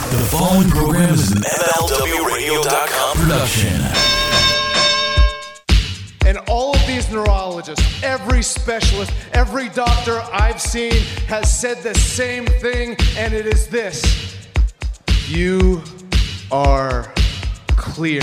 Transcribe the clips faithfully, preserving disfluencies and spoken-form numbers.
The following program is an M L W radio dot com production. And all of these neurologists, every specialist, every doctor I've seen has said the same thing, and it is this: you are cleared.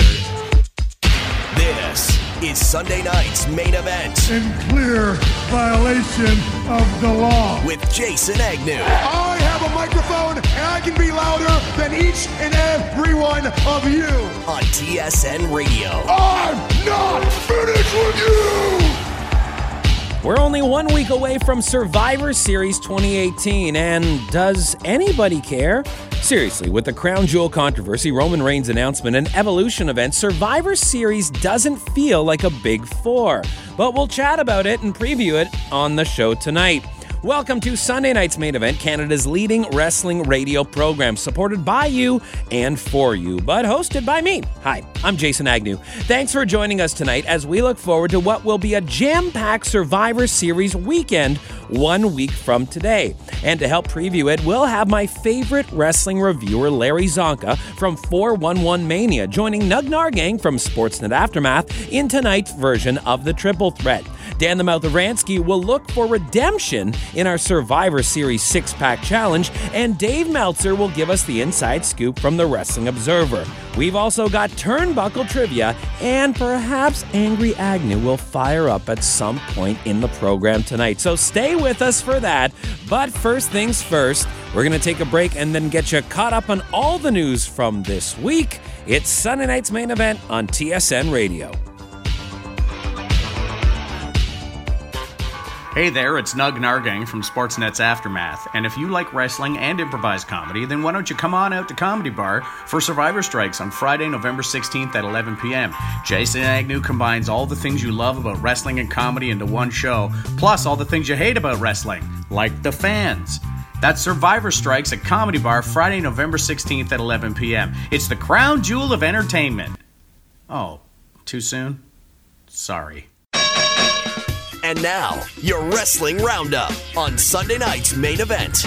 This is Sunday night's main event. In clear violation of the law. With Jason Agnew. I have a microphone, and I can be louder than each and every one of you. On T S N Radio. I'm not finished with you! We're only one week away from Survivor Series twenty eighteen, and does anybody care? Seriously, with the Crown Jewel controversy, Roman Reigns' announcement, and Evolution event, Survivor Series doesn't feel like a big four. But we'll chat about it and preview it on the show tonight. Welcome to Sunday night's main event, Canada's leading wrestling radio program, supported by you and for you, but hosted by me. Hi, I'm Jason Agnew. Thanks for joining us tonight as we look forward to what will be a jam-packed Survivor Series weekend one week from today. And to help preview it, we'll have my favorite wrestling reviewer, Larry Zonka from four one one Mania, joining Nug Nargang from Sportsnet Aftermath in tonight's version of the Triple Threat. Dan the Mouth Aransky will look for redemption in our Survivor Series six-pack challenge, and Dave Meltzer will give us the inside scoop from the Wrestling Observer. We've also got turnbuckle trivia, and perhaps Angry Agnew will fire up at some point in the program tonight. So stay with us for that. But first things first, we're going to take a break and then get you caught up on all the news from this week. It's Sunday night's main event on T S N Radio. Hey there, it's Nug Nargang from Sportsnet's Aftermath, and if you like wrestling and improvised comedy, then why don't you come on out to Comedy Bar for Survivor Strikes on Friday, November sixteenth at eleven p.m. Jason Agnew combines all the things you love about wrestling and comedy into one show, plus all the things you hate about wrestling, like the fans. That's Survivor Strikes at Comedy Bar Friday, November sixteenth at eleven p.m. It's the crown jewel of entertainment. Oh, too soon? Sorry. And now, your Wrestling Roundup on Sunday night's main event.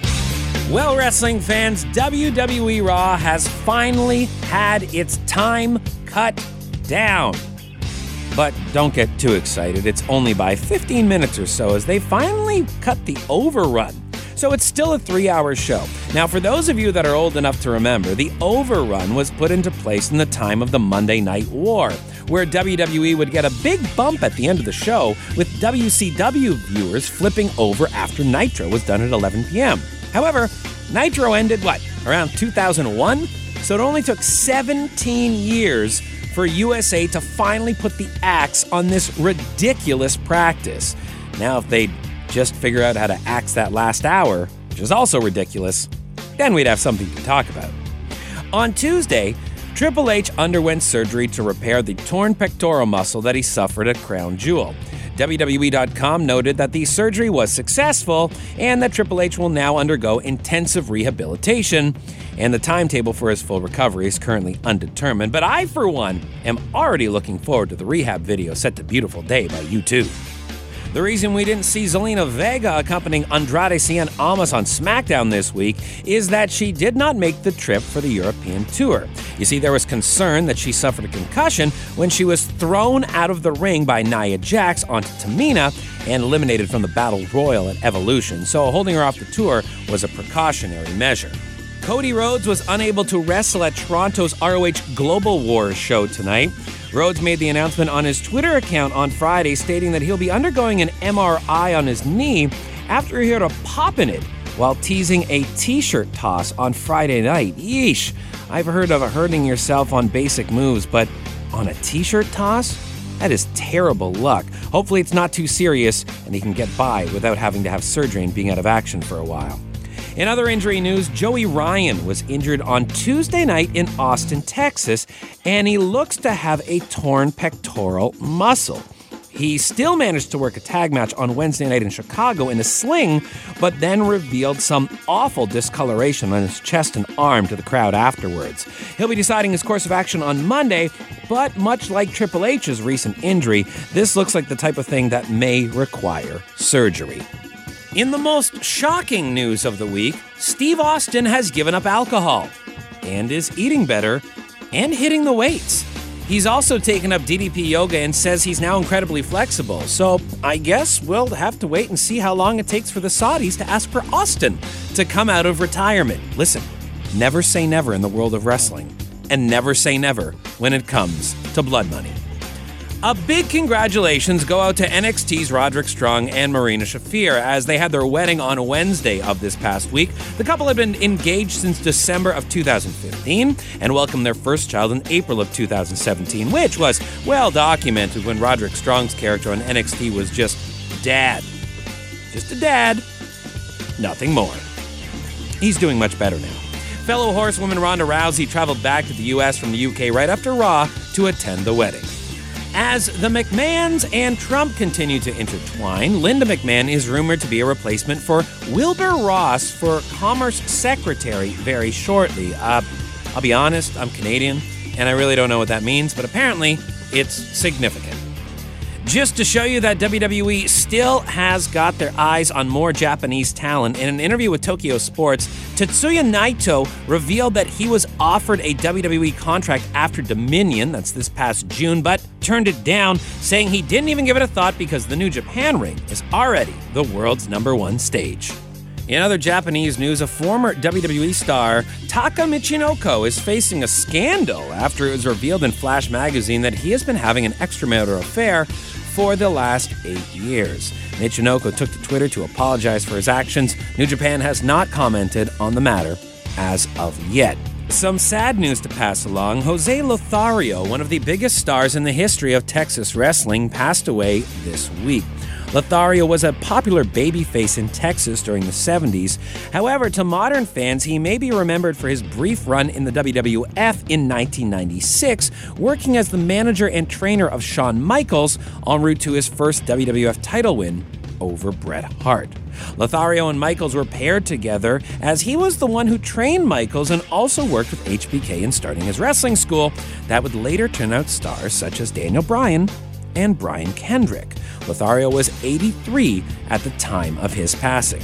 Well, wrestling fans, W W E Raw has finally had its time cut down. But don't get too excited. It's only by fifteen minutes or so, as they finally cut the overrun. So it's still a three-hour show. Now, for those of you that are old enough to remember, the overrun was put into place in the time of the Monday Night War, where W W E would get a big bump at the end of the show, with W C W viewers flipping over after Nitro was done at eleven p.m. However, Nitro ended, what, around two thousand one? So it only took seventeen years for U S A to finally put the axe on this ridiculous practice. Now, if they'd just figure out how to axe that last hour, which is also ridiculous, then we'd have something to talk about. On Tuesday, Triple H underwent surgery to repair the torn pectoral muscle that he suffered at Crown Jewel. W W E dot com noted that the surgery was successful and that Triple H will now undergo intensive rehabilitation, and the timetable for his full recovery is currently undetermined. But I, for one, am already looking forward to the rehab video set to Beautiful Day by U two. The reason we didn't see Zelina Vega accompanying Andrade Cien Almas on SmackDown this week is that she did not make the trip for the European tour. You see, there was concern that she suffered a concussion when she was thrown out of the ring by Nia Jax onto Tamina and eliminated from the Battle Royal at Evolution, so holding her off the tour was a precautionary measure. Cody Rhodes was unable to wrestle at Toronto's R O H Global Wars show tonight. Rhodes made the announcement on his Twitter account on Friday, stating that he'll be undergoing an M R I on his knee after he had a pop in it while teasing a t-shirt toss on Friday night. Yeesh, I've heard of hurting yourself on basic moves, but on a t-shirt toss? That is terrible luck. Hopefully it's not too serious and he can get by without having to have surgery and being out of action for a while. In other injury news, Joey Ryan was injured on Tuesday night in Austin, Texas, and he looks to have a torn pectoral muscle. He still managed to work a tag match on Wednesday night in Chicago in a sling, but then revealed some awful discoloration on his chest and arm to the crowd afterwards. He'll be deciding his course of action on Monday, but much like Triple H's recent injury, this looks like the type of thing that may require surgery. In the most shocking news of the week, Steve Austin has given up alcohol. and is eating better and hitting the weights. He's also taken up D D P yoga and says he's now incredibly flexible. So I guess we'll have to wait and see how long it takes for the Saudis to ask for Austin to come out of retirement. Listen, never say never in the world of wrestling, and never say never when it comes to blood money. A big congratulations go out to N X T's Roderick Strong and Marina Shafir as they had their wedding on Wednesday of this past week. The couple had been engaged since December of two thousand fifteen and welcomed their first child in April of two thousand seventeen, which was well documented when Roderick Strong's character on N X T was just dad. Just a dad. Nothing more. He's doing much better now. Fellow horsewoman Ronda Rousey traveled back to the U S from the U K right after Raw to attend the wedding. As the McMahons and Trump continue to intertwine, Linda McMahon is rumored to be a replacement for Wilbur Ross for Commerce Secretary very shortly. Uh, I'll be honest, I'm Canadian, and I really don't know what that means, but apparently it's significant. Just to show you that W W E still has got their eyes on more Japanese talent, in an interview with Tokyo Sports, Tetsuya Naito revealed that he was offered a W W E contract after Dominion, that's this past June, but turned it down, saying he didn't even give it a thought because the New Japan ring is already the world's number one stage. In other Japanese news, a former W W E star, Taka Michinoko, is facing a scandal after it was revealed in Flash magazine that he has been having an extramarital affair for the last eight years. Michinoko took to Twitter to apologize for his actions. New Japan has not commented on the matter as of yet. Some sad news to pass along. Jose Lothario, one of the biggest stars in the history of Texas wrestling, passed away this week. Lothario was a popular babyface in Texas during the seventies. However, to modern fans, he may be remembered for his brief run in the W W F in nineteen ninety-six, working as the manager and trainer of Shawn Michaels en route to his first W W F title win over Bret Hart. Lothario and Michaels were paired together as he was the one who trained Michaels and also worked with H B K in starting his wrestling school that would later turn out stars such as Daniel Bryan and Brian Kendrick. Lothario was eighty-three at the time of his passing.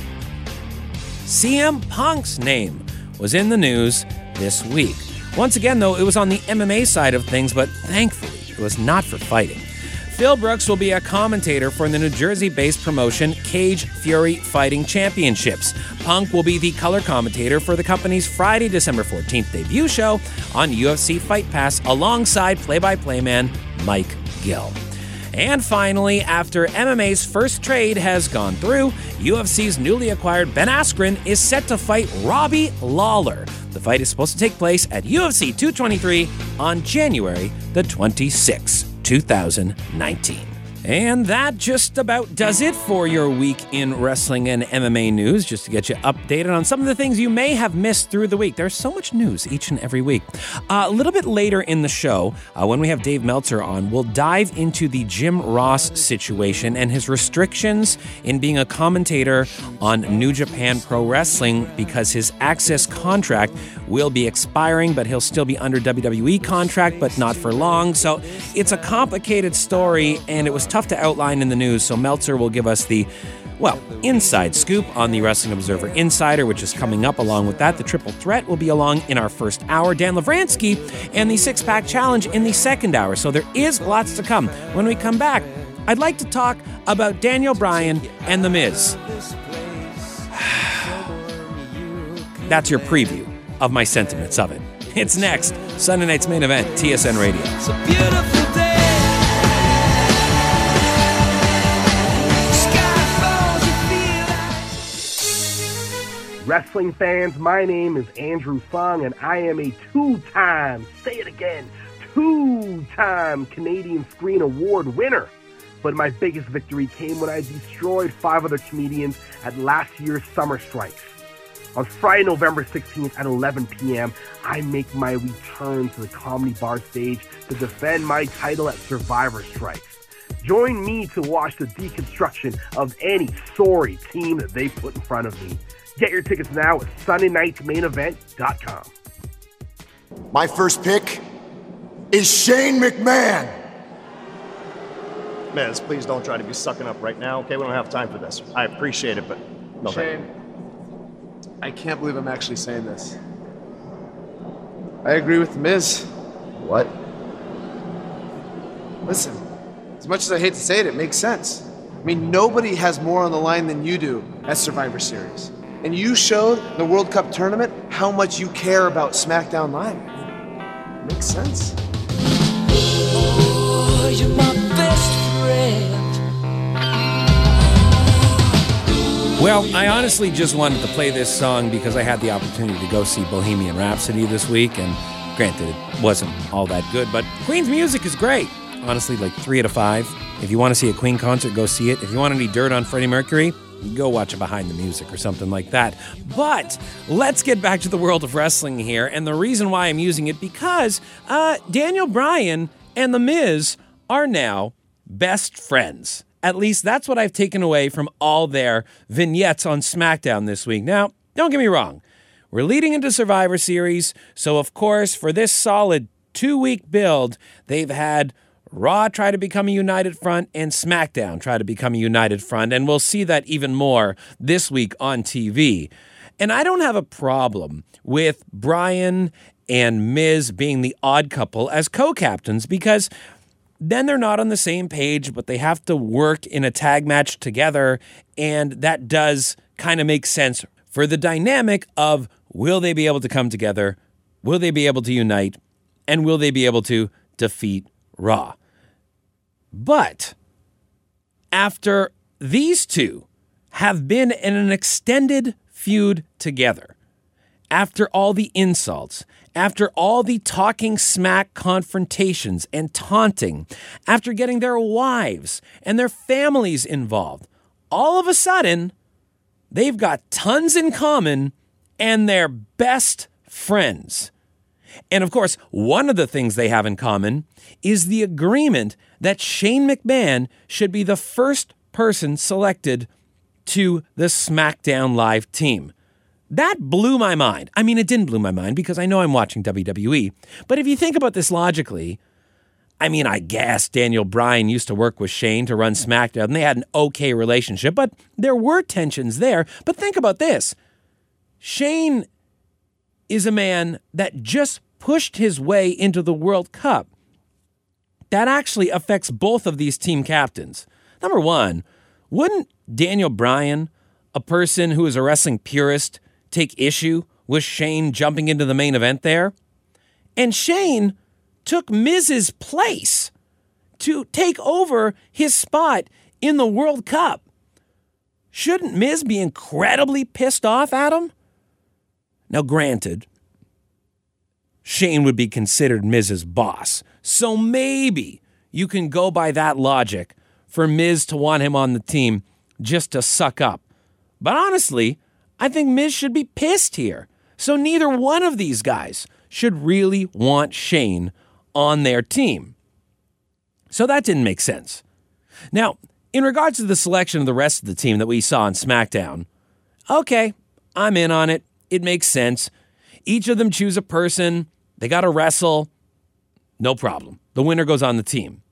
C M Punk's name was in the news this week. Once again, though, it was on the M M A side of things, but thankfully, it was not for fighting. Phil Brooks will be a commentator for the New Jersey-based promotion Cage Fury Fighting Championships. Punk will be the color commentator for the company's Friday, December fourteenth debut show on U F C Fight Pass alongside play-by-play man Mike Gill. And finally, after M M A's first trade has gone through, U F C's newly acquired Ben Askren is set to fight Robbie Lawler. The fight is supposed to take place at U F C two twenty-three on January the twenty-sixth, two thousand nineteen. And that just about does it for your week in wrestling and M M A news, just to get you updated on some of the things you may have missed through the week. There's so much news each and every week. Uh, a little bit later in the show, uh, when we have Dave Meltzer on, we'll dive into the Jim Ross situation and his restrictions in being a commentator on New Japan Pro Wrestling because his Access contract will be expiring, but he'll still be under W W E contract, but not for long. So it's a complicated story, and it was tough to outline in the news, so Meltzer will give us the, well, inside scoop on the Wrestling Observer Insider, which is coming up. Along with that, the Triple Threat will be along in our first hour, Dan Lavransky, and the Six Pack Challenge in the second hour. So there is lots to come. When we come back, I'd like to talk about Daniel Bryan and The Miz. That's your preview of my sentiments of it. It's next, Sunday night's main event, T S N Radio. It's a beautiful day. Wrestling fans, my name is Andrew Fung, and I am a two-time, say it again, two-time Canadian Screen Award winner. But my biggest victory came when I destroyed five other comedians at last year's Summer Strikes. On Friday, November sixteenth at eleven p.m., I make my return to the Comedy Bar stage to defend my title at Survivor Strikes. Join me to watch the deconstruction of any sorry team that they put in front of me. Get your tickets now at Sunday nights main event dot com. My first pick is Shane McMahon. Miz, please don't try to be sucking up right now, okay? We don't have time for this. I appreciate it, but no. Shane, I can't believe I'm actually saying this. I agree with The Miz. What? Listen, as much as I hate to say it, it makes sense. I mean, nobody has more on the line than you do at Survivor Series. And you showed in the World Cup tournament how much you care about SmackDown Live. I mean, it makes sense. Oh, you're my best friend. Well, I honestly just wanted to play this song because I had the opportunity to go see Bohemian Rhapsody this week, and granted, it wasn't all that good, but Queen's music is great. Honestly, like three out of five. If you want to see a Queen concert, go see it. If you want any dirt on Freddie Mercury, go watch it Behind the Music or something like that. But let's get back to the world of wrestling here, and the reason why I'm using it, because uh, Daniel Bryan and The Miz are now best friends. At least that's what I've taken away from all their vignettes on SmackDown this week. Now, don't get me wrong. We're leading into Survivor Series, so of course, for this solid two-week build, they've had Raw try to become a united front and SmackDown try to become a united front, and we'll see that even more this week on T V. And I don't have a problem with Bryan and Miz being the odd couple as co-captains, because then they're not on the same page, but they have to work in a tag match together, and that does kind of make sense for the dynamic of, will they be able to come together, will they be able to unite, and will they be able to defeat Raw? But after these two have been in an extended feud together, after all the insults, after all the talking smack confrontations and taunting, after getting their wives and their families involved, all of a sudden, they've got tons in common and they're best friends. And of course, one of the things they have in common is the agreement that Shane McMahon should be the first person selected to the SmackDown Live team. That blew my mind. I mean, it didn't blow my mind because I know I'm watching W W E. But if you think about this logically, I mean, I guess Daniel Bryan used to work with Shane to run SmackDown, and they had an okay relationship, but there were tensions there. But think about this. Shane is a man that just pushed his way into the World Cup. That actually affects both of these team captains. Number one, wouldn't Daniel Bryan, a person who is a wrestling purist, take issue with Shane jumping into the main event there? And Shane took Miz's place to take over his spot in the World Cup. Shouldn't Miz be incredibly pissed off at him? Now, granted, Shane would be considered Miz's boss, so maybe you can go by that logic for Miz to want him on the team just to suck up. But honestly, I think Miz should be pissed here. So neither one of these guys should really want Shane on their team. So that didn't make sense. Now, in regards to the selection of the rest of the team that we saw on SmackDown, okay, I'm in on it. It makes sense. Each of them choose a person. They got to wrestle. No problem. The winner goes on the team.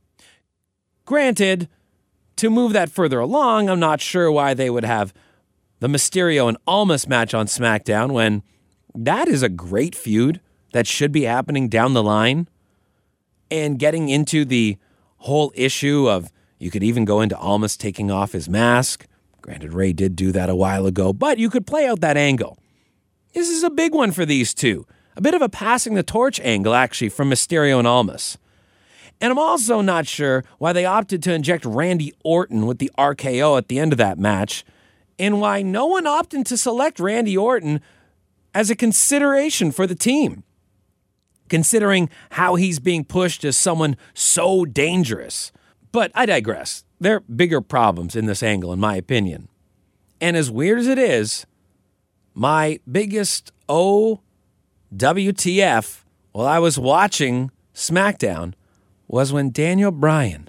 Granted, to move that further along, I'm not sure why they would have the Mysterio and Almas match on SmackDown when that is a great feud that should be happening down the line. And getting into the whole issue of, you could even go into Almas taking off his mask. Granted, Ray did do that a while ago, but you could play out that angle. This is a big one for these two. A bit of a passing the torch angle, actually, from Mysterio and Almas. And I'm also not sure why they opted to inject Randy Orton with the R K O at the end of that match, and why no one opted to select Randy Orton as a consideration for the team, considering how he's being pushed as someone so dangerous. But I digress. There are bigger problems in this angle, in my opinion. And as weird as it is, my biggest O W T F while I was watching SmackDown was when Daniel Bryan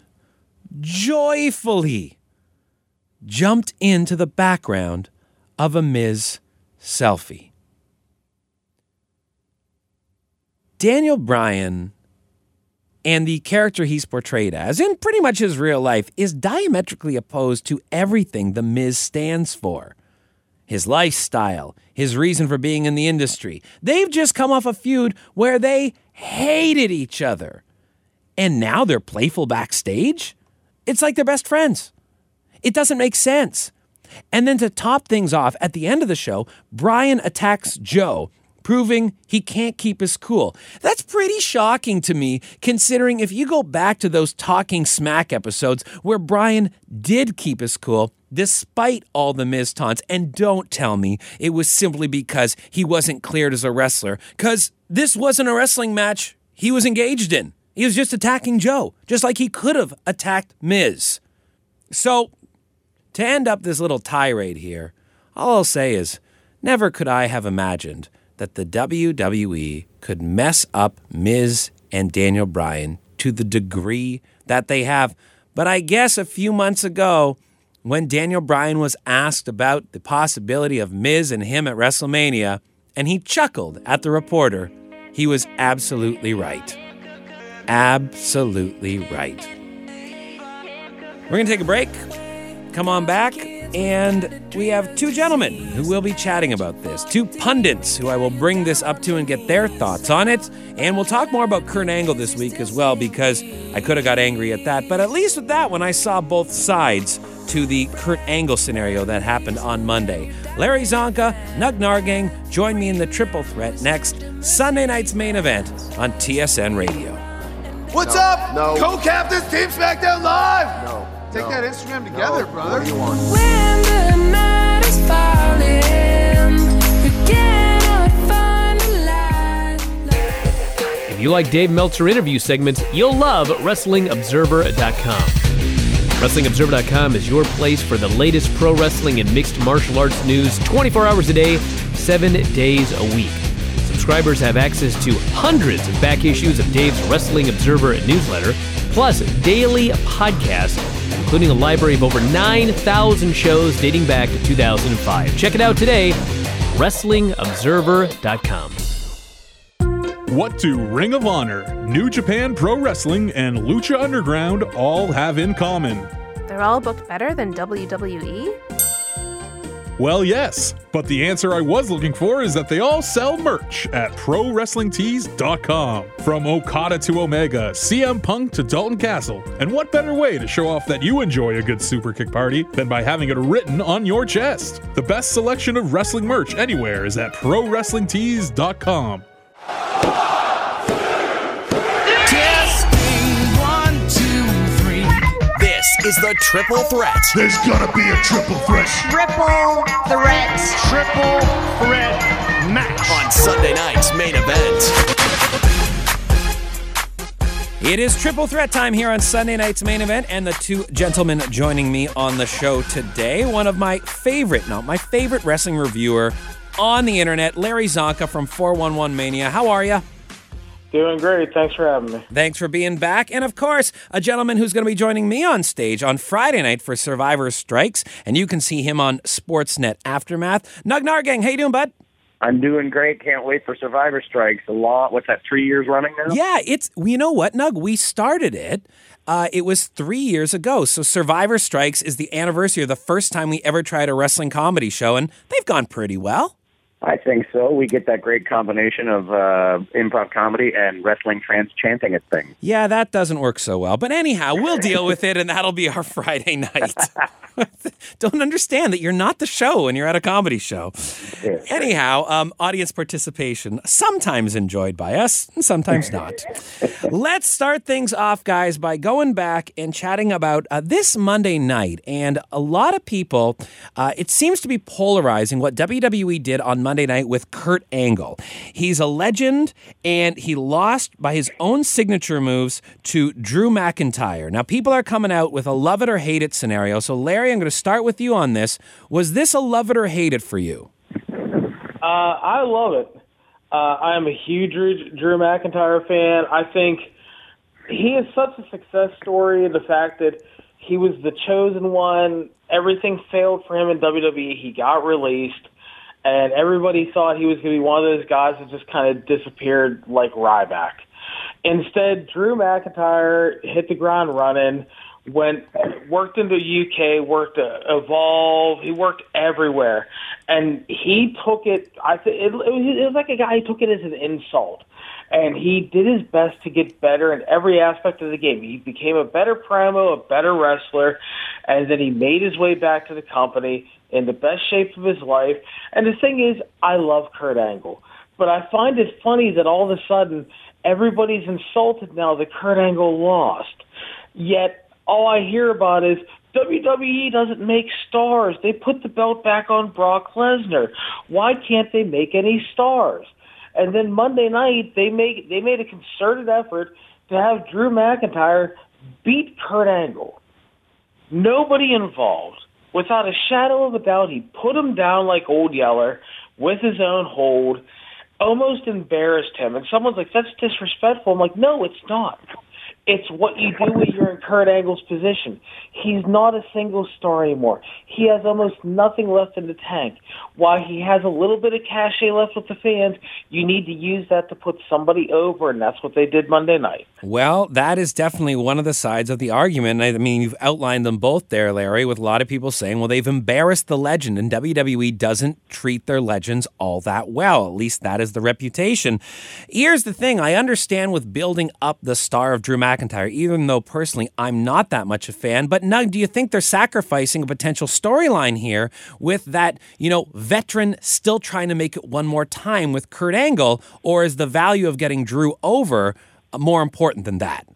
joyfully jumped into the background of a Miz selfie. Daniel Bryan and the character he's portrayed as, in pretty much his real life, is diametrically opposed to everything The Miz stands for. his lifestyle, his reason for being in the industry. They've just come off a feud where they hated each other. And now they're playful backstage? It's like they're best friends. It doesn't make sense. And then to top things off, at the end of the show, Bryan attacks Joe, proving he can't keep his cool. That's pretty shocking to me, considering if you go back to those Talking Smack episodes where Bryan did keep his cool, despite all the Miz taunts, and don't tell me it was simply because he wasn't cleared as a wrestler, because this wasn't a wrestling match he was engaged in. He was just attacking Joe, just like he could have attacked Miz. So, to end up this little tirade here, all I'll say is, never could I have imagined that the W W E could mess up Miz and Daniel Bryan to the degree that they have. But I guess a few months ago, when Daniel Bryan was asked about the possibility of Miz and him at WrestleMania, and he chuckled at the reporter, he was absolutely right. Absolutely right. We're going to take a break. Come on back, and we have two gentlemen who will be chatting about this. Two pundits who I will bring this up to and get their thoughts on it. And we'll talk more about Kurt Angle this week as well, because I could have got angry at that. But at least with that one, I saw both sides to the Kurt Angle scenario that happened on Monday. Larry Zonka, Nug Nargang, join me in the Triple Threat next Sunday night's main event on T S N Radio. What's No, up? no. Co-captains, Team SmackDown Live! No. Take no, that Instagram together, no. brother. What do you want? When the night is falling, we cannot find a light. If you like Dave Meltzer interview segments, you'll love Wrestling Observer dot com. Wrestling Observer dot com is your place for the latest pro wrestling and mixed martial arts news twenty-four hours a day, seven days a week. Subscribers have access to hundreds of back issues of Dave's Wrestling Observer newsletter, plus daily podcasts, including a library of over nine thousand shows dating back to two thousand five. Check it out today, Wrestling Observer dot com. What do Ring of Honor, New Japan Pro Wrestling, and Lucha Underground all have in common? They're all booked better than W W E? Well, yes, but the answer I was looking for is that they all sell merch at Pro Wrestling Tees dot com. From Okada to Omega, C M Punk to Dalton Castle. And what better way to show off that you enjoy a good super kick party than by having it written on your chest? The best selection of wrestling merch anywhere is at Pro Wrestling Tees dot com. Is the Triple Threat. There's gonna be a triple threat. Triple threat. Triple threat match. On Sunday night's main event. It is Triple Threat time here on Sunday night's main event, and the two gentlemen joining me on the show today, one of my favorite, no, my favorite wrestling reviewer on the internet, Larry Zonka from four one one Mania. How are you? Doing great. Thanks for having me. Thanks for being back. And of course, a gentleman who's going to be joining me on stage on Friday night for Survivor Strikes. And you can see him on Sportsnet Aftermath. Nug Nargang, how you doing, bud? I'm doing great. Can't wait for Survivor Strikes. A lot. What's that, three years running now? Yeah, it's, you know what, Nug? We started it. Uh, it was three years ago. So Survivor Strikes is the anniversary of the first time we ever tried a wrestling comedy show. And they've gone pretty well. I think so. We get that great combination of uh, improv comedy and wrestling fans chanting at things. Yeah, that doesn't work so well. But anyhow, we'll deal with it, and that'll be our Friday night. Don't understand that you're not the show when you're at a comedy show. Yeah, anyhow, um, audience participation, sometimes enjoyed by us, and sometimes not. Let's start things off, guys, by going back and chatting about uh, this Monday night. And a lot of people, uh, it seems to be polarizing what W W E did on Monday night with Kurt Angle. He's a legend, and he lost by his own signature moves to Drew McIntyre. Now, people are coming out with a love it or hate it scenario. So, Larry, I'm going to start with you on this. Was this a love it or hate it for you? Uh, I love it. Uh, I am a huge Drew, Drew McIntyre fan. I think he is such a success story. The fact that he was the chosen one, everything failed for him in W W E. He got released. And everybody thought he was going to be one of those guys that just kind of disappeared like Ryback. Instead, Drew McIntyre hit the ground running, went, worked in the U K, worked at Evolve, he worked everywhere. And he took it, I th- it, it, was, it was like a guy who took it as an insult. And he did his best to get better in every aspect of the game. He became a better promo, a better wrestler, and then he made his way back to the company in the best shape of his life. And the thing is, I love Kurt Angle. But I find it funny that all of a sudden, everybody's insulted now that Kurt Angle lost. Yet, all I hear about is, W W E doesn't make stars. They put the belt back on Brock Lesnar. Why can't they make any stars? And then Monday night, they make they made a concerted effort to have Drew McIntyre beat Kurt Angle. Nobody involved. Without a shadow of a doubt, he put him down like Old Yeller with his own hold, almost embarrassed him. And someone's like, that's disrespectful. I'm like, no, it's not. It's what you do when you're in Kurt Angle's position. He's not a single star anymore. He has almost nothing left in the tank. While he has a little bit of cachet left with the fans, you need to use that to put somebody over, and that's what they did Monday night. Well, that is definitely one of the sides of the argument. I mean, you've outlined them both there, Larry, with a lot of people saying, well, they've embarrassed the legend, and W W E doesn't treat their legends all that well. At least that is the reputation. Here's the thing. I understand with building up the star of Drew McIntyre, even though personally I'm not that much a fan. But Nug, do you think they're sacrificing a potential storyline here with that, you know, veteran still trying to make it one more time with Kurt Angle, or is the value of getting Drew over more important than that?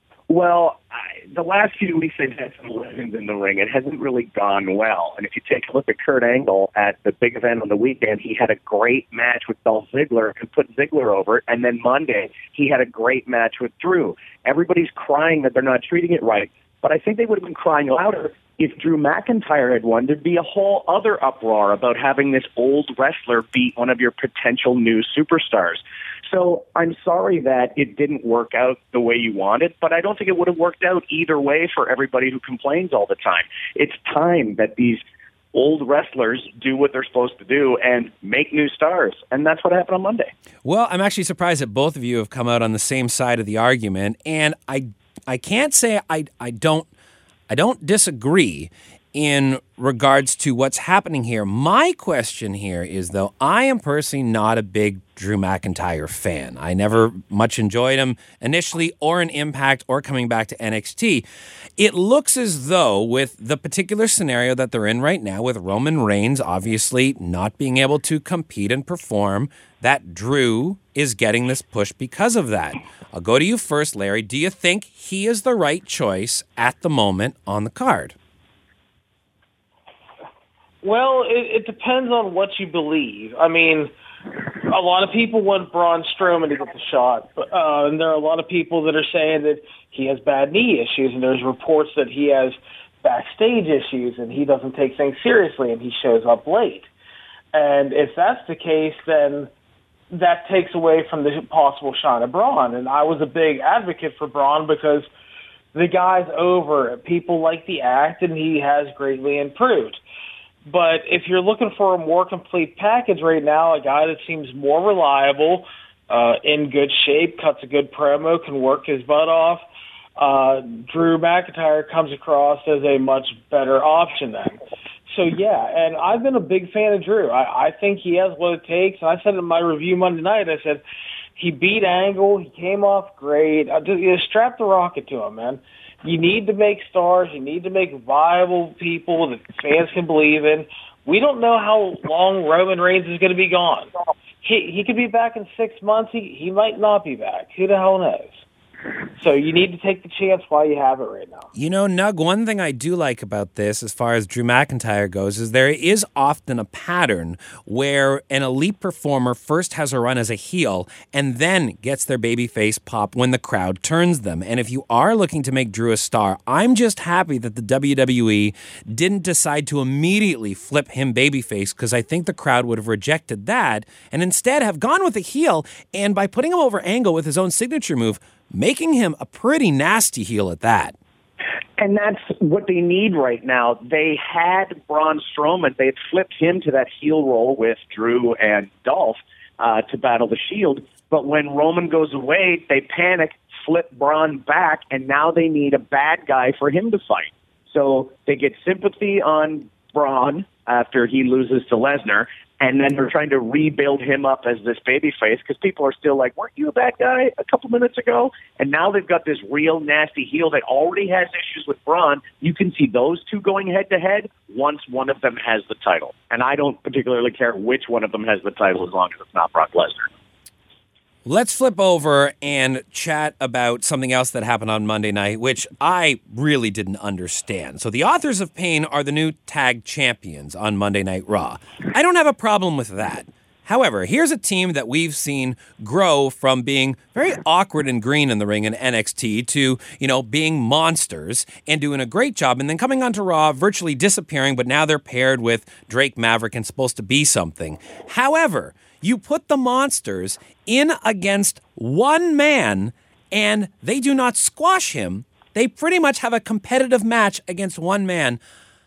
Well, I, the last few weeks they've had some legends in the ring. It hasn't really gone well. And if you take a look at Kurt Angle at the big event on the weekend, he had a great match with Dolph Ziggler and put Ziggler over. And then Monday, he had a great match with Drew. Everybody's crying that they're not treating it right. But I think they would have been crying louder if Drew McIntyre had won. There'd be a whole other uproar about having this old wrestler beat one of your potential new superstars. So I'm sorry that it didn't work out the way you wanted, but I don't think it would have worked out either way for everybody who complains all the time. It's time that these old wrestlers do what they're supposed to do and make new stars, and that's what happened on Monday. Well, I'm actually surprised that both of you have come out on the same side of the argument, and I I can't say I I don't I don't disagree in regards to what's happening here. My question here is, though, I am personally not a big Drew McIntyre fan. I never much enjoyed him initially or in Impact or coming back to N X T. It looks as though with the particular scenario that they're in right now, with Roman Reigns obviously not being able to compete and perform, that Drew is getting this push because of that. I'll go to you first, Larry. Do you think he is the right choice at the moment on the card? Well, it, it depends on what you believe. I mean, a lot of people want Braun Strowman to get the shot, uh, and there are a lot of people that are saying that he has bad knee issues, and there's reports that he has backstage issues, and he doesn't take things seriously, and he shows up late. And if that's the case, then that takes away from the possible shot of Braun. And I was a big advocate for Braun because the guy's over. People like the act, and he has greatly improved. But if you're looking for a more complete package right now, a guy that seems more reliable, uh, in good shape, cuts a good promo, can work his butt off, uh, Drew McIntyre comes across as a much better option then. So, yeah, and I've been a big fan of Drew. I, I think he has what it takes. And I said in my review Monday night, I said, he beat Angle. He came off great. I just, you know, strap the rocket to him, man. You need to make stars. You need to make viable people that fans can believe in. We don't know how long Roman Reigns is going to be gone. He he could be back in six months. He he might not be back. Who the hell knows? So you need to take the chance while you have it right now. You know, Nug, one thing I do like about this as far as Drew McIntyre goes is there is often a pattern where an elite performer first has a run as a heel and then gets their babyface pop when the crowd turns them. And if you are looking to make Drew a star, I'm just happy that the W W E didn't decide to immediately flip him babyface, because I think the crowd would have rejected that and instead have gone with a heel, and by putting him over Angle with his own signature move, making him a pretty nasty heel at that. And that's what they need right now. They had Braun Strowman. They had flipped him to that heel role with Drew and Dolph uh, to battle the Shield. But when Roman goes away, they panic, flip Braun back, and now they need a bad guy for him to fight. So they get sympathy on Braun after he loses to Lesnar, and then they're trying to rebuild him up as this babyface because people are still like, weren't you a bad guy a couple minutes ago? And now they've got this real nasty heel that already has issues with Braun. You can see those two going head-to-head once one of them has the title. And I don't particularly care which one of them has the title as long as it's not Brock Lesnar. Let's flip over and chat about something else that happened on Monday night, which I really didn't understand. So the Authors of Pain are the new tag champions on Monday Night Raw. I don't have a problem with that. However, here's a team that we've seen grow from being very awkward and green in the ring in N X T to, you know, being monsters and doing a great job, and then coming onto Raw, virtually disappearing, but now they're paired with Drake Maverick and supposed to be something. However, you put the monsters in against one man, and they do not squash him. They pretty much have a competitive match against one man.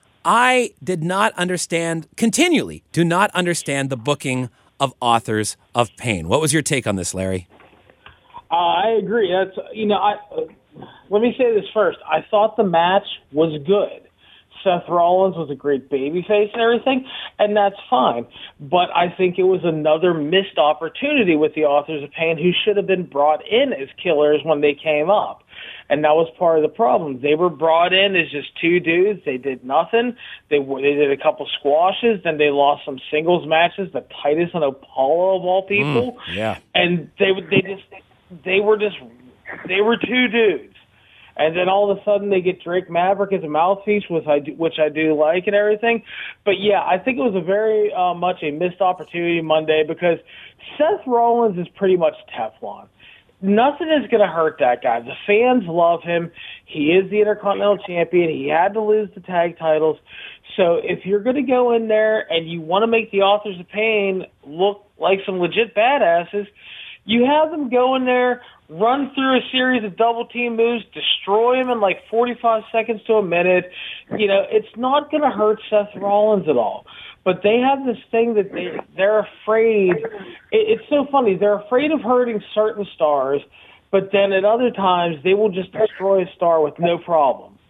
I did not understand, continually do not understand the booking of Authors of Pain. What was your take on this, Larry? Uh, I agree. That's you know. I uh, let me say this first. I thought the match was good. Seth Rollins was a great babyface and everything, and that's fine. But I think it was another missed opportunity with the Authors of Pain, who should have been brought in as killers when they came up. And that was part of the problem. They were brought in as just two dudes. They did nothing. They were, they did a couple squashes. Then they lost some singles matches, the Titus and Apollo of all people. Mm, yeah. And they they just they were just they were two dudes. And then all of a sudden they get Drake Maverick as a mouthpiece, which I do, which I do like and everything. But yeah, I think it was a very uh, much a missed opportunity Monday because Seth Rollins is pretty much Teflon. Nothing is going to hurt that guy. The fans love him. He is the Intercontinental Champion. He had to lose the tag titles. So if you're going to go in there and you want to make the Authors of Pain look like some legit badasses, you have them go in there, run through a series of double team moves, destroy him in like forty-five seconds to a minute. You know, it's not going to hurt Seth Rollins at all. But they have this thing that they, they're afraid. It, it's so funny. They're afraid of hurting certain stars, but then at other times they will just destroy a star with no problem.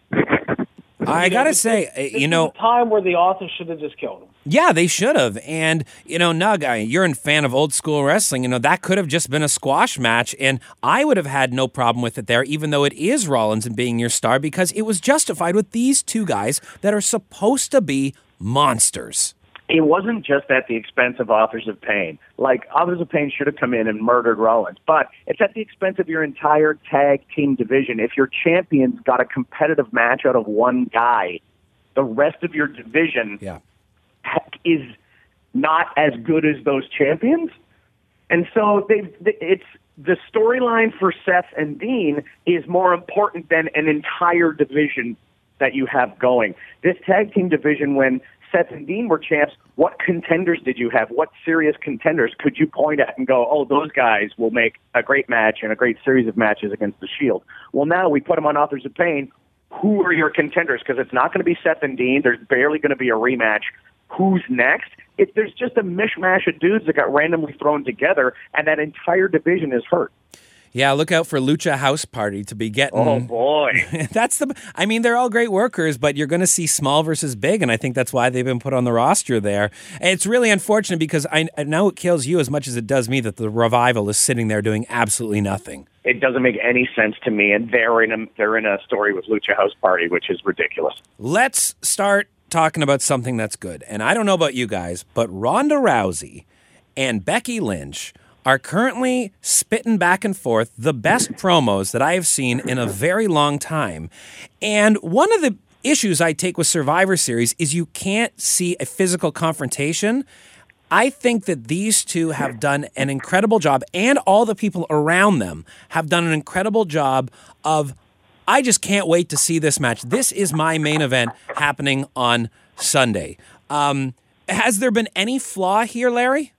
I you got to know, say, this, you this know... is a time where the author should have just killed him. Yeah, they should have. And, you know, Nug, I, you're a fan of old school wrestling. You know, that could have just been a squash match, and I would have had no problem with it there, even though it is Rollins and being your star, because it was justified with these two guys that are supposed to be monsters. It wasn't just at the expense of Authors of Pain. Like, Authors of Pain should have come in and murdered Rollins, but it's at the expense of your entire tag team division. If your champions got a competitive match out of one guy, the rest of your division yeah. is not as good as those champions. And so they, it's the storyline for Seth and Dean is more important than an entire division that you have going. This tag team division, when Seth and Dean were champs, what contenders did you have? What serious contenders could you point at and go, oh, those guys will make a great match and a great series of matches against the Shield? Well, now we put them on Authors of Pain. Who are your contenders? Because it's not going to be Seth and Dean. There's barely going to be a rematch. Who's next? It, there's just a mishmash of dudes that got randomly thrown together, and that entire division is hurt. Yeah, look out for Lucha House Party to be getting... Oh, boy. That's the... I mean, they're all great workers, but you're going to see small versus big, and I think that's why they've been put on the roster there. And it's really unfortunate because I, I know it kills you as much as it does me that the Revival is sitting there doing absolutely nothing. It doesn't make any sense to me, and they're in a, they're in a story with Lucha House Party, which is ridiculous. Let's start talking about something that's good. And I don't know about you guys, but Ronda Rousey and Becky Lynch are currently spitting back and forth the best promos that I have seen in a very long time. And one of the issues I take with Survivor Series is you can't see a physical confrontation. I think that these two have done an incredible job, and all the people around them have done an incredible job of, I just can't wait to see this match. This is my main event happening on Sunday. Um, has there been any flaw here, Larry?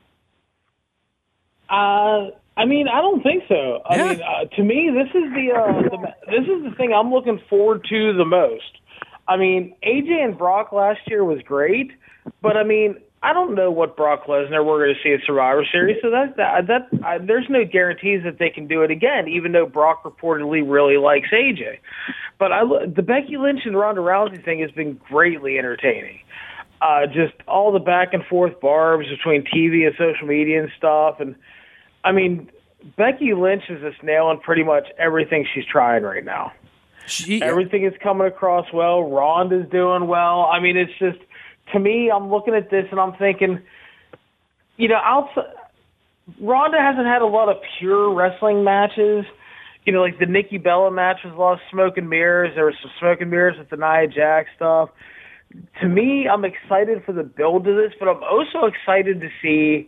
Uh, I mean, I don't think so. I Yeah. mean, uh, to me, this is the, uh, the this is the thing I'm looking forward to the most. I mean, A J and Brock last year was great, but I mean, I don't know what Brock Lesnar we're going to see at Survivor Series, so that that, that I, there's no guarantees that they can do it again, even though Brock reportedly really likes A J. But I, the Becky Lynch and Ronda Rousey thing has been greatly entertaining. Uh, just all the back and forth barbs between T V and social media and stuff. And, I mean, Becky Lynch is just nailing pretty much everything she's trying right now. She, Everything is coming across well. Ronda's doing well. I mean, it's just, to me, I'm looking at this and I'm thinking, you know, outside, Ronda hasn't had a lot of pure wrestling matches. You know, like the Nikki Bella match was a lot of smoke and mirrors. There was some smoke and mirrors with the Nia Jax stuff. To me, I'm excited for the build to this, but I'm also excited to see,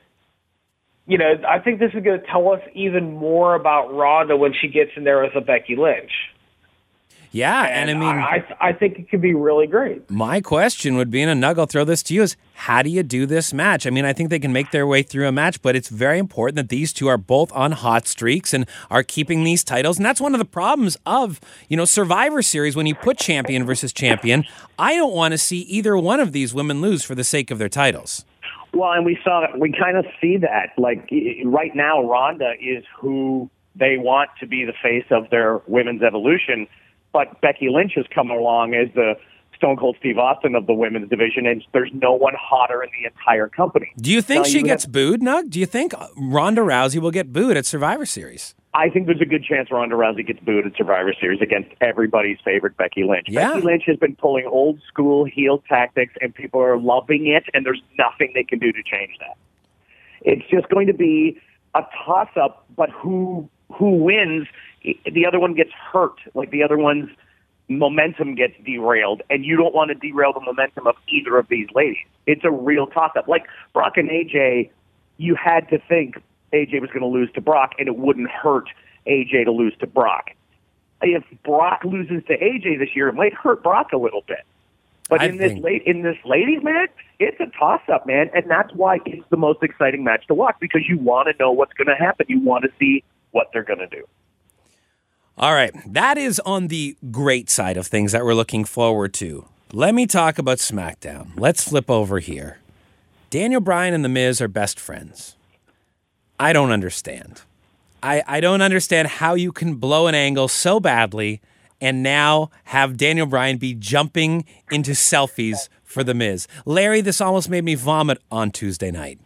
you know, I think this is going to tell us even more about Ronda when she gets in there with a Becky Lynch. Yeah, and, and I mean, I, I think it could be really great. My question would be, and Nug, I'll throw this to you, is how do you do this match? I mean, I think they can make their way through a match, but it's very important that these two are both on hot streaks and are keeping these titles. And that's one of the problems of, you know, Survivor Series. When you put champion versus champion, I don't want to see either one of these women lose for the sake of their titles. Well, and we saw, we kind of see that. Like, right now, Ronda is who they want to be the face of their women's evolution. But Becky Lynch has come along as the Stone Cold Steve Austin of the women's division, and there's no one hotter in the entire company. Do you think now, she you gets have, booed, Nug? Do you think Ronda Rousey will get booed at Survivor Series? I think there's a good chance Ronda Rousey gets booed at Survivor Series against everybody's favorite Becky Lynch. Yeah. Becky Lynch has been pulling old school heel tactics, and people are loving it, and there's nothing they can do to change that. It's just going to be a toss-up, but who who wins, the other one gets hurt. Like the other one's momentum gets derailed, and you don't want to derail the momentum of either of these ladies. It's a real toss-up. Like Brock and A J, you had to think A J was going to lose to Brock, and it wouldn't hurt A J to lose to Brock. If Brock loses to A J this year, it might hurt Brock a little bit. But I in this think- late in this ladies match, it's a toss-up, man, and that's why it's the most exciting match to watch, because you want to know what's going to happen. You want to see what they're going to do. All right, that is on the great side of things that we're looking forward to. Let me talk about SmackDown. Let's flip over here. Daniel Bryan and The Miz are best friends. I don't understand. I, I don't understand how you can blow an angle so badly and now have Daniel Bryan be jumping into selfies for The Miz. Larry, this almost made me vomit on Tuesday night.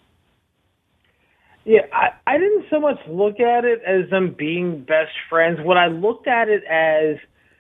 Yeah, I, I didn't so much look at it as them being best friends. What I looked at it as,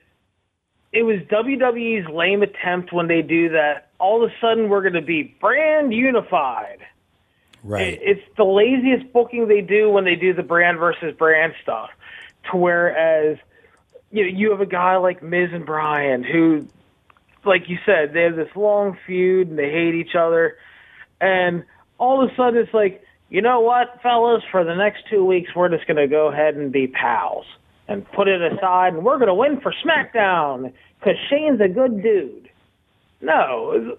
it was W W E's lame attempt when they do that. All of a sudden, we're going to be brand unified. Right. It, it's the laziest booking they do when they do the brand versus brand stuff. To whereas, you know, you have a guy like Miz and Bryan who, like you said, they have this long feud and they hate each other. And all of a sudden, it's like, you know what, fellas, for the next two weeks, we're just going to go ahead and be pals and put it aside, and we're going to win for SmackDown because Shane's a good dude. No.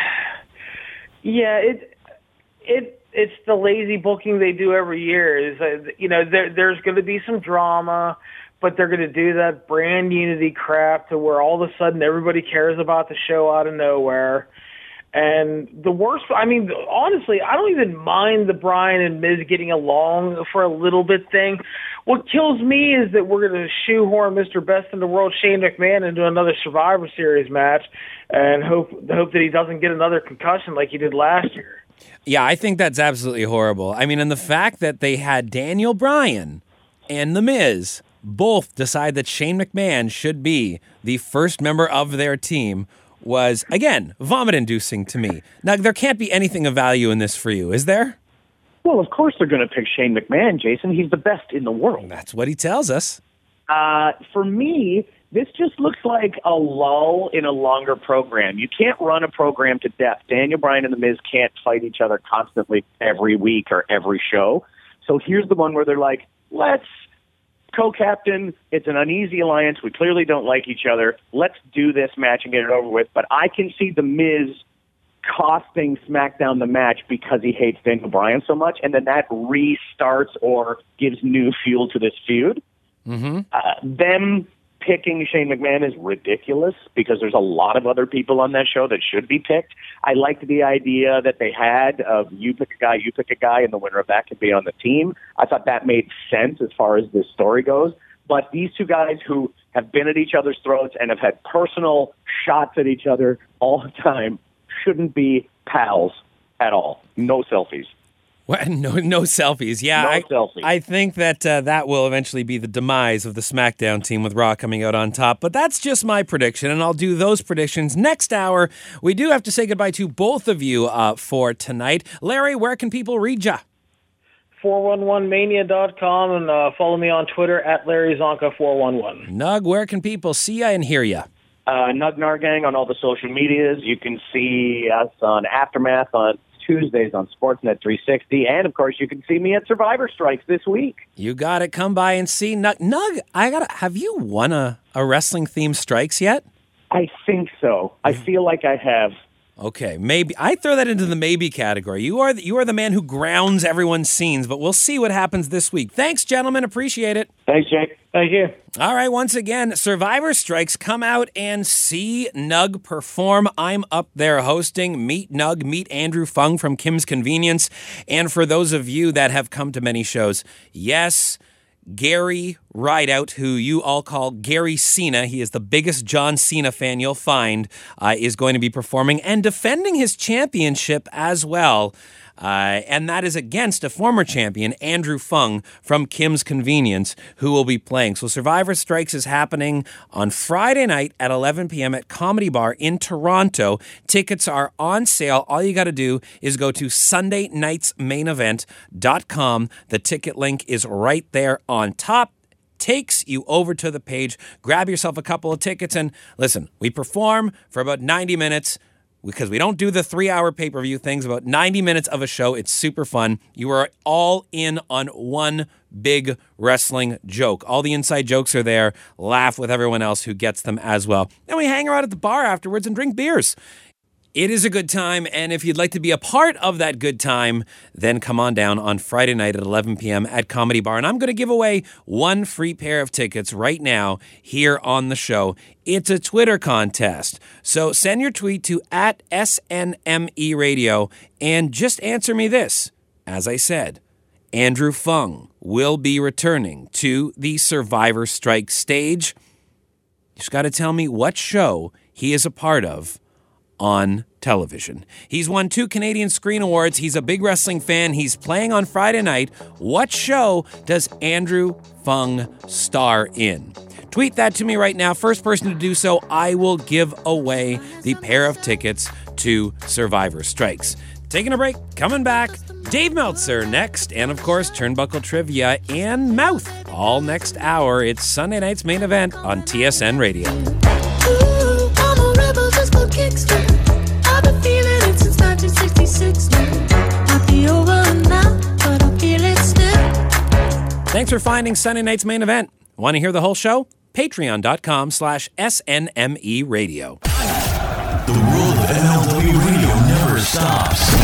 Yeah, it it it's the lazy booking they do every year. Is uh, you know, there, there's going to be some drama, but they're going to do that brand unity crap to where all of a sudden everybody cares about the show out of nowhere. And the worst, I mean, honestly, I don't even mind the Bryan and Miz getting along for a little bit thing. What kills me is that we're going to shoehorn Mister Best in the World, Shane McMahon, into another Survivor Series match and hope hope that he doesn't get another concussion like he did last year. Yeah, I think that's absolutely horrible. I mean, and the fact that they had Daniel Bryan and The Miz both decide that Shane McMahon should be the first member of their team was, again, vomit-inducing to me. Now, there can't be anything of value in this for you, is there? Well, of course they're going to pick Shane McMahon, Jason. He's the best in the world. That's what he tells us. Uh, for me, this just looks like a lull in a longer program. You can't run a program to death. Daniel Bryan and The Miz can't fight each other constantly every week or every show. So here's the one where they're like, let's co-captain. It's an uneasy alliance. We clearly don't like each other. Let's do this match and get it over with. But I can see The Miz costing SmackDown the match because he hates Daniel Bryan so much, and then that restarts or gives new fuel to this feud. Mm-hmm. Uh, them picking Shane McMahon is ridiculous because there's a lot of other people on that show that should be picked. I liked the idea that they had of you pick a guy, you pick a guy, and the winner of that can be on the team. I thought that made sense as far as this story goes. But these two guys who have been at each other's throats and have had personal shots at each other all the time shouldn't be pals at all. No selfies. Well, no, no selfies. Yeah, no I, selfies. I think that uh, that will eventually be the demise of the SmackDown team with Raw coming out on top. But that's just my prediction, and I'll do those predictions next hour. We do have to say goodbye to both of you uh, for tonight. Larry, where can people read ya? four one one mania dot com and uh, follow me on Twitter at Larry Zonka four one one. Nug, where can people see ya and hear ya? Uh, Nug Nargang on all the social medias. You can see us on Aftermath on Tuesdays on Sportsnet three sixty. And, of course, you can see me at Survivor Strikes this week. You got it. Come by and see. Nug, Nug I gotta, have you won a, a wrestling-themed Strikes yet? I think so. I feel like I have. Okay, maybe. I throw that into the maybe category. You are the, you are the man who grounds everyone's scenes, but we'll see what happens this week. Thanks, gentlemen. Appreciate it. Thanks, Jake. Thank you. All right, once again, Survivor Strikes. Come out and see Nug perform. I'm up there hosting. Meet Nug, meet Andrew Fung from Kim's Convenience. And for those of you that have come to many shows, yes, Gary Rideout, who you all call Gary Cena, he is the biggest John Cena fan you'll find, uh, is going to be performing and defending his championship as well. Uh, and that is against a former champion, Andrew Fung from Kim's Convenience, who will be playing. So Survivor Strikes is happening on Friday night at eleven p.m. at Comedy Bar in Toronto. Tickets are on sale. All you got to do is go to sunday nights main event dot com. The ticket link is right there on top. Takes you over to the page. Grab yourself a couple of tickets and listen, we perform for about ninety minutes. Because we don't do the three-hour pay-per-view things, about ninety minutes of a show. It's super fun. You are all in on one big wrestling joke. All the inside jokes are there. Laugh with everyone else who gets them as well. Then we hang out at the bar afterwards and drink beers. It is a good time, and if you'd like to be a part of that good time, then come on down on Friday night at eleven p.m. at Comedy Bar. And I'm going to give away one free pair of tickets right now here on the show. It's a Twitter contest. So send your tweet to at S N M E Radio and just answer me this. As I said, Andrew Fung will be returning to the Survivor Strikes stage. You just got to tell me what show he is a part of on television. He's won two Canadian Screen Awards. He's a big wrestling fan. He's playing on Friday night. What show does Andrew Fung star in? Tweet that to me right now. First person to do so, I will give away the pair of tickets to Survivor Strikes. Taking a break, coming back. Dave Meltzer next, and of course, Turnbuckle Trivia and Mouth all next hour. It's Sunday night's main event on T S N Radio. Ooh, I'm a rebel just for kicks. I've been feeling it since nineteen sixty-six. Might be over now, but I feel it still. Thanks for finding Sunday night's main event. Want to hear the whole show? Patreon.com slash SNME Radio. The world of M L W Radio never stops.